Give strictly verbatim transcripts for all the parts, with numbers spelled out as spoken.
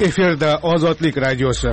Efirda Ozodlik radiosi.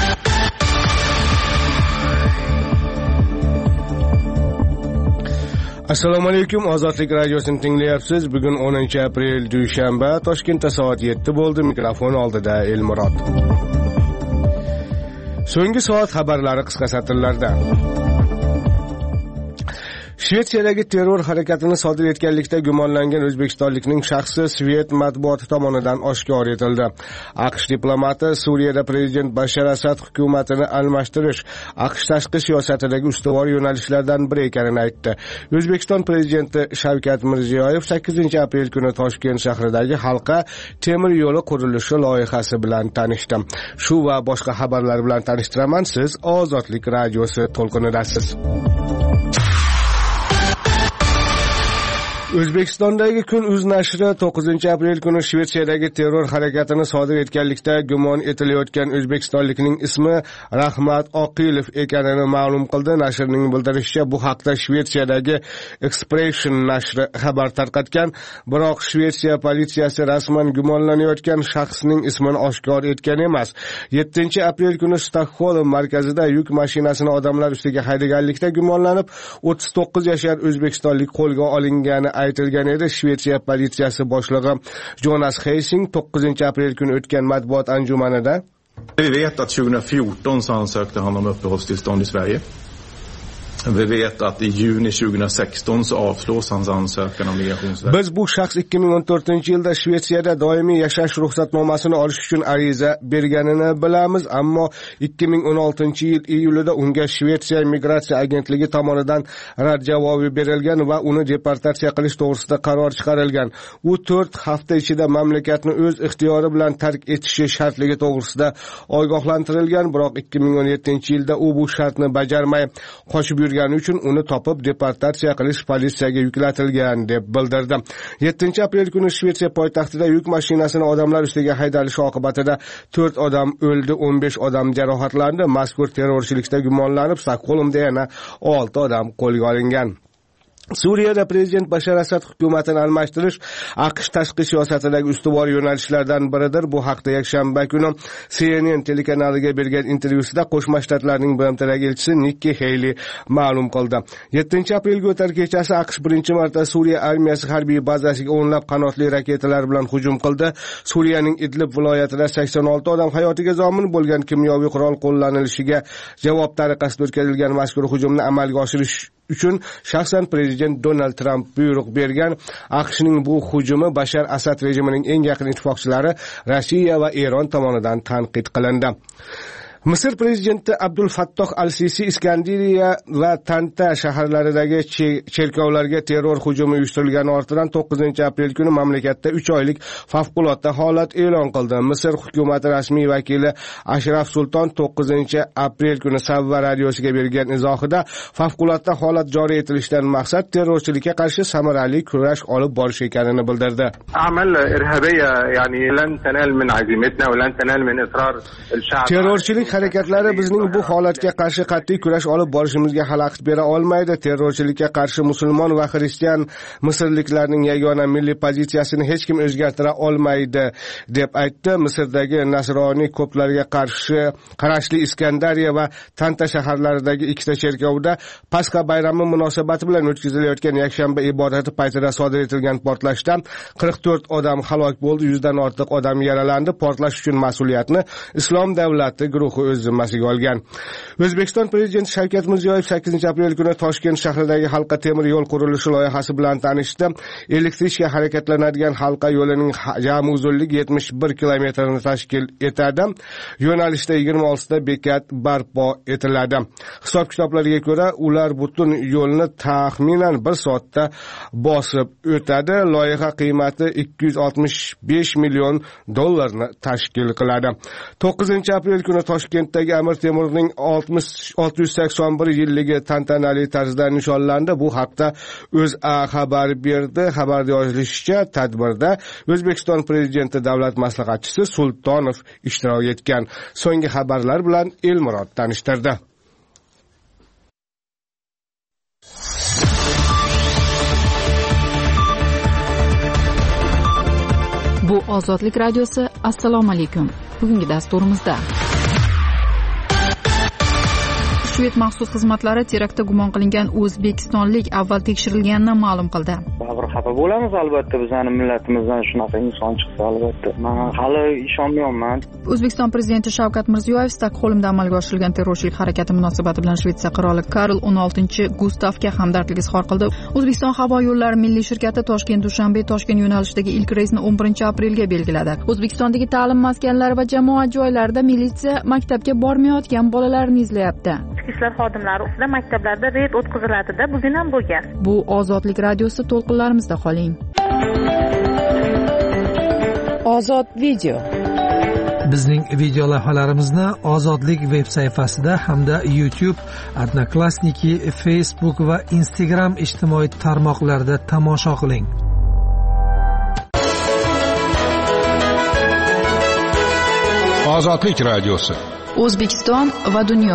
Assalomu alaykum, Ozodlik radiosini tinglayapsiz. Bugun o'ninchi aprel dushanba, Toshkentda soat yetti bo'ldi. Mikrofon oldida Elmurod. So'nggi soat xabarlari qisqa satrlarda. Shvetsiyadagi terror harakatini sodir etganlikda gumonlangan o'zbekistonlikning shaxsi Svet matbuoti tomonidan oshkor etildi. AQSh diplomati Suriyada prezident Bashar Asad hukumatini almashtirish AQSh tashqi siyosatidagi ustuvor yo'nalishlardan biri ekanini aytdi. O'zbekiston prezidenti Shavkat Mirziyoyev sakkizinchi aprel kuni Toshkent shahridagi halqa temir yo'li qurilishi loyihasi bilan tanishdi. Shu va boshqa xabarlar bilan tanishtiraman. Siz Ozodlik radiosi to'lqinidasiz. O'zbekistondagi Kun uz nashri to'qqizinchi aprel kuni Shvetsiyadagi terror harakatini sodir etganlikda gumon etilayotgan o'zbekistonlikning ismi Rahmat Oqilov ekanini ma'lum qildi. Nashrning bildirishicha, bu haqda Shvetsiyadagi Expression nashri xabar tarqatgan, biroq Shvetsiya politsiyasi rasman gumonlanayotgan shaxsning ismini oshkor etgan emas. yettinchi aprel kuni Stokgolm markazida yuk mashinasini odamlar ustiga haydaganlikda gumonlanib, o'ttiz to'qqiz yashar o'zbekistonlik qo'lga olingani aytilgan edi. Shvetsiya politsiyasi boshlig'i Jonas Heising to'qqizinchi aprel kuni o'tgan matbuot anjumanida Vi vet att tjugo fjorton så ansökte han om uppehållstillstånd i Sverige. Vi vet att i juni tjugo sexton så avslås hans ansökan om migrationsverket. Biz bu shaxs ikki ming o'n to'rtinchi yilda Shvetsiyada doimiy yashash ruxsatnomasini olish uchun ariza berganini bilamiz, ammo ikki ming o'n oltinchi yil iyulida unga Shvetsiya migratsiya agentligi tomonidan rad javobi berilgan va uni deportatsiya qilish to'g'risida qaror chiqarilgan. U to'rt hafta ichida mamlakatni o'z ixtiyori bilan tark etishi shartligi to'g'risida ogohlantirilgan, biroq ikki ming o'n yettinchi yilda u bu shartni bajarmay qochib yurgani uchun uni topib deportatsiya qilish politsiyaga yuklatilgan deb bildirdi. yettinchi aprel kuni Shvetsiya poytaxtida yuk mashinasini odamlar ustiga haydalishi oqibatida to'rt odam o'ldi, o'n besh odam jarohatlandi. Mazkur terrorchilikda gumonlanib, Stokgolmda yana olti odam qo'lga olingan. Suriyada prezident Bashar Asad hukumatini almashtirish AQSh tashqi siyosatidagi ustuvor yo'nalishlardan biridir. Bu haqda yakshanba kuni C N N telekanaliga bergan intervyusida Qo'shma Shtatlarning B M Tdagi elchisi Nikki Haley ma'lum qildi. yettinchi aprelga o'tar kechasi AQSh birinchi marta Suriya armiyasi harbiy bazasiga o'nlab qanotli raketalar bilan hujum qildi. Suriyaning Idlib viloyatida sakson olti odam hayotiga zomin bo'lgan. Kimyoviy qurol qo'llanilishiga javob tariqasida o'tkazilgan mazkur hujumni amalga oshirish uchun shaxsan prezident Donald Trump buyruq bergan. AQShning bu hujumi Bashar Asad rejimining eng yaqin ittifoqchilari Rossiya va Eron tomonidan tanqid qilindi. Misr prezidenti Abdul Fattoh al-Sisi Iskandariya va Tanta shaharlaridagi cherkovlarga terror hujumi uyushtirilgani ortidan to'qqizinchi aprel kuni mamlakatda uch oylik favqulodda holat e'lon qildi. Misr hukumati rasmiy vakili Ashraf Sulton to'qqizinchi aprel kuni Savva radiosiga bergan izohida favqulodda holat joriy etilishidan maqsad terrorchilikka qarshi samarali kurash olib borish ekanini bildirdi. Amal irhabiyya, ya'ni lan tanal min azimatna va lan tanal min israr al-sha'b. Terrorchilik harakatlari bizning bu holatga qarshi qat'iy kurash olib borishimizga xalaqit bera olmaydi. Terrorchilikka qarshi musulmon va xristian misrliklarning yagona milliy pozitsiyasini hech kim o'zgartira olmaydi deb aytdi. Misrdagi nasroniy ko'plarga qarshi qarashli Iskandariya va Tanta shaharlaridagi ikkita cherkovda Pasxa bayrami munosabati bilan o'tkazilayotgan yakshanba ibodati paytida sodir etilgan portlashda qirq to'rt odam halok bo'ldi, yuzdan ortiq odam yaralandi. Portlash uchun mas'uliyatni Islom davlati guruhi o'z zimmasiga olgan. O'zbekiston prezidenti Shavkat Mirziyoyev sakkizinchi aprel kuni Toshkent shahridagi halqa temir yo'l qurilishi loyihasi bilan tanishdi. Elektrishka harakatlanadigan halqa yo'lining jami uzunligi yetmish bir kilometrni tashkil etadi. Yo'nalishda yigirma oltita bekat barpo etiladi. Hisob-kitoblarga ko'ra, ular butun yo'lni taxminan bir soatda bosib o'tadi. Loyiha qiymati ikki yuz oltmish besh million dollarni tashkil qiladi. to'qqizinchi aprel kuni Toshkentdagi Amir Temurning olti yuz sakson bir yilligi tantanali tarzda nishonlandi. Bu haqda O'zA xabar berdi. Xabarda yozilishicha, tadbirda O'zbekiston prezidenti davlat maslahatchisi Sultonov ishtirok etgan. So'nggi xabarlar bilan Elmurod tanishtirdi. Bu Ozodlik radiosi. Assalomu alaykum. bugungi dasturimizda. Shved maxsus xizmatlari teraktda gumon qilingan o'zbekistonlik avval tekshirilganini ma'lum qildi. Baribir xafa bo'lamiz albatta, bizning millatimizdan shunaqa inson chiqsa albatta. Men hali ishonmayman. O'zbekiston prezidenti Shavkat Mirziyoyev Stokgolmda amalga oshirilgan terrorchilik harakati munosabati bilan Shvetsiya qiroli Karl o'n oltinchi Gustavga hamdardlik izhor qildi. O'zbekiston havo yo'llari milliy shirkati Toshkent-Dushanbe Toshkent yo'nalishidagi ilk reysni o'n birinchi aprelga belgiladi. O'zbekistondagi ta'lim maskanlari va jamoat joylarida militsiya maktabga bormayotgan bolalarni izlayapti. Ichki ishlar xodimlari ustida maktablarda reyd o'tkaziladi-da, bugun ham bo'lgan. Bu Ozodlik radiosi, to'lqinlarimizda qoling. Ozod video. Bizning video lavhalarimizni Ozodlik veb sayfasida hamda YouTube, Odnoklassniki, Facebook va Instagram ijtimoiy tarmoqlarida tomosha qiling. Ozodlik radiosi. O'zbekiston va dunyo.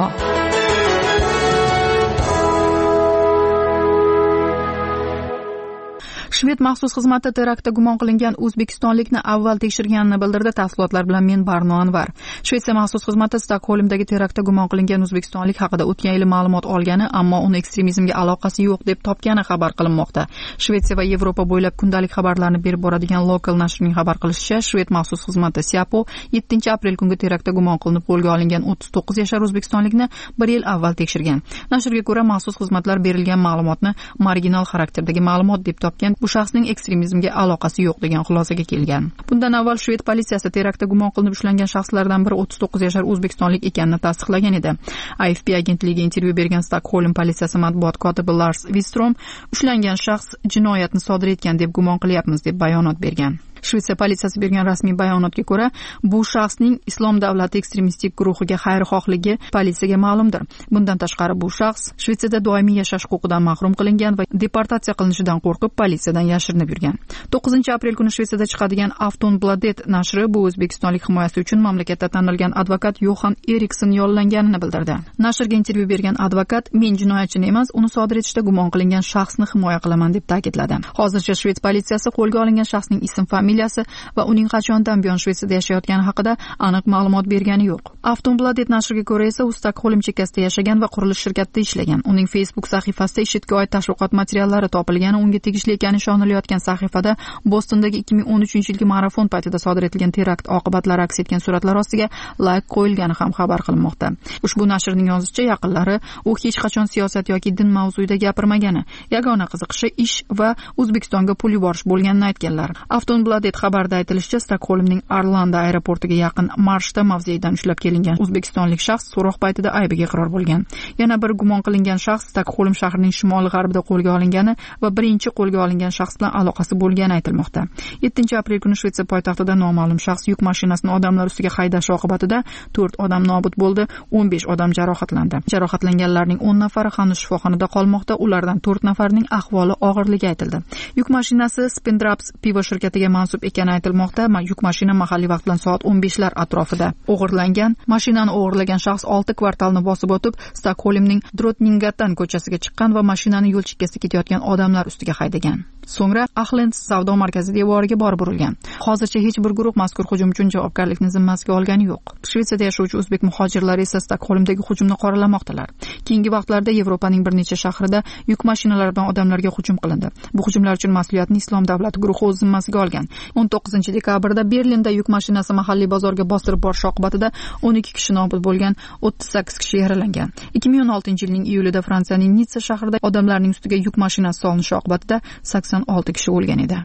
Shved maxsus xizmati teraktda gumon qilingan o'zbekistonlikni avval tekshirganini bildirdi. Tafsilotlar bilan men Barno Anvar. Shvetsiya maxsus xizmati Stokgolmdagi teraktda gumon qilingan o'zbekistonlik haqida o'tgan yili ma'lumot olgani, ammo uni ekstremizmga aloqasi yo'q deb topgani xabar qilinmoqda. Shvetsiya va Yevropa bo'ylab kundalik xabarlarni berib boradigan Local nashrining xabar qilishicha, Shved maxsus xizmati Siapo yettinchi aprel kungi teraktda gumon qilinib qo'lga olingan o'ttiz to'qqiz yashar o'zbekistonlikni bir yil avval tekshirgan. Nashrga ko'ra, maxsus xizmatlar berilgan ma'lumotni marginal xarakterdagi ma'lumot deb topgan. Bu shaxsning ekstremizmga aloqasi yo'q degan xulosaga kelgan. Bundan avval Shved politsiyasi teraktda gumon qilinib ushlangan shaxslardan biri o'ttiz to'qqiz yashar o'zbekistonlik ekanini tasdiqlagan edi. A F P agentligiga intervyu bergan Stokgolm politsiyasi matbuot kotibi Lars Wistrom ushlangan shaxs jinoyatni sodir etgan deb gumon qilyapmiz deb bayonot bergan. Shvetsiya politsiyasi bergan rasmiy bayonotga ko'ra, bu shaxsning Islom davlati ekstremistik guruhiga xayrixohligi politsiyaga ma'lumdir. Bundan tashqari bu shaxs Shvetsiyada doimiy yashash huquqidan mahrum qilingan va deportatsiya qilinishidan qo'rqib politsiyadan yashirinib yurgan. to'qqizinchi aprel kuni Shvetsiyada chiqadigan Aftonbladet nashri bu o'zbekistonlik himoyasi uchun mamlakatda tanilgan advokat Yohan Erikson yollanganini bildirdi. Nashrga intervyu bergan advokat, men jinoyatchini emas, uni sodir etishda gumon qilingan shaxsni himoya qilaman deb ta'kidladi. Hozircha Shved politsiyasi qo'lga olingan shaxsning ism familiyasi va uning qachondan buyon Shvetsiyada yashayotgani haqida aniq ma'lumot bergani yo'q. Aftonbladet nashriga ko'ra esa u Stokgolm chekkasida yashagan va qurilish shirkatida ishlagan. Uning Facebook sahifasida IShIDga oid tashviqot materiallari topilgani, unga tegishli ekani ishonilayotgan sahifada Bostondagi ikki ming o'n uchinchi yilgi marafon paytida sodir etilgan terakt oqibatlari aks etgan suratlar ostiga layk qo'yilgani ham xabar qilinmoqda. Ushbu nashrning yozishicha, yaqinlari u hech qachon siyosat yoki din mavzuida gapirmagani, yagona qiziqishi ish va O'zbekistonga pul yuborish bo'lganini aytganlar. Aftonbladet xabarda aytilishicha, Stokgolmning Arlanda aeroportiga yaqin marshda mavzedan ushlab kelingan o'zbekistonlik shaxs so'roq paytida aybiga iqror bo'lgan. Yana bir gumon qilingan shaxs Stokgolm shahrining shimoli-g'arbida qo'lga olingani va birinchi qo'lga olingan shaxs bilan aloqasi bo'lgani aytilmoqda. yettinchi aprel kuni Shvetsiya poytaxtida noma'lum shaxs yuk mashinasini odamlar ustiga haydashi oqibatida to'rt odam nobud bo'ldi, o'n besh odam jarohatlandi. Jarohatlanganlarning o'n nafari hanuz shifoxonada qolmoqda, ulardan to'rt nafarining ahvoli og'irligi aytildi. Yuk mashinasi Spindraps pivo shirkatiga mansub ekani aytilmoqda. Yuk mashina mahalliy vaqt bilan soat o'n beshlar atrofida o'g'irlangan. Mashinani o'g'irlagan shaxs olti kvartalni bosib o'tib, Stokgolmning Drottninggatan ko'chasiga chiqqan va mashinani yo'l chekkasida ketayotgan odamlar ustiga haydagan. So'ngra Ahlens savdo markazi devoriga borib urilgan. Hozircha hech bir guruh mazkur hujum uchun javobgarlikni zimmasiga olgani yo'q. Shvetsiyada yashovchi o'zbek muhojirlari esa Stokgolmdagi hujumni qoralamoqdalar. Keyingi vaqtlarda Yevropaning bir necha shahrida yuk mashinalari bilan odamlarga hujum qilindi. Bu hujumlar uchun mas'uliyatni Islom davlati guruhi o'z zimmasiga olgan. o'n to'qqizinchi dekabrda Berlinda yuk mashinasi mahalliy bozorga bostirib borishi oqibatida o'n ikki kishi nobud bo'lgan, o'ttiz sakkiz kishi yaralangan. ikki ming o'n oltinchi yilning iyulida Fransiyaning Nitsa shahrida odamlarning ustiga yuk mashinasi solinishi oqibatida sakson olti kishi o'lgan edi.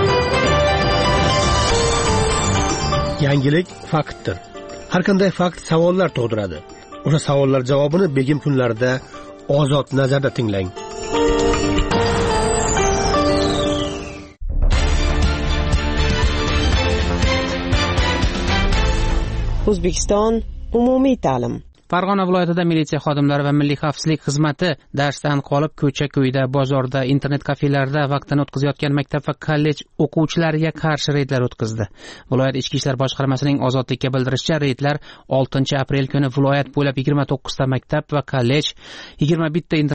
Yangilik faktdir. Har qanday fakt savollar tug'diradi. O'sha savollar javobini begim kunlarida Ozod nazarda tinglang. O'zbekiston umumiy ta'lim. Farg'ona viloyatida militsiya xodimlari va milliy xavfsizlik xizmati darsdan qolib ko'cha-ko'yda, bozorda, internet kafelarida vaqtini o'tkazayotgan maktab va kollej o'quvchilariga qarshi reydlar o'tkazdi. Viloyat ichki ishlar boshqarmasining Ozodlikka bildirishicha, reydlar oltinchi aprel kuni viloyat bo'ylab yigirma to'qqizta maktab va kollej, yigirma bitta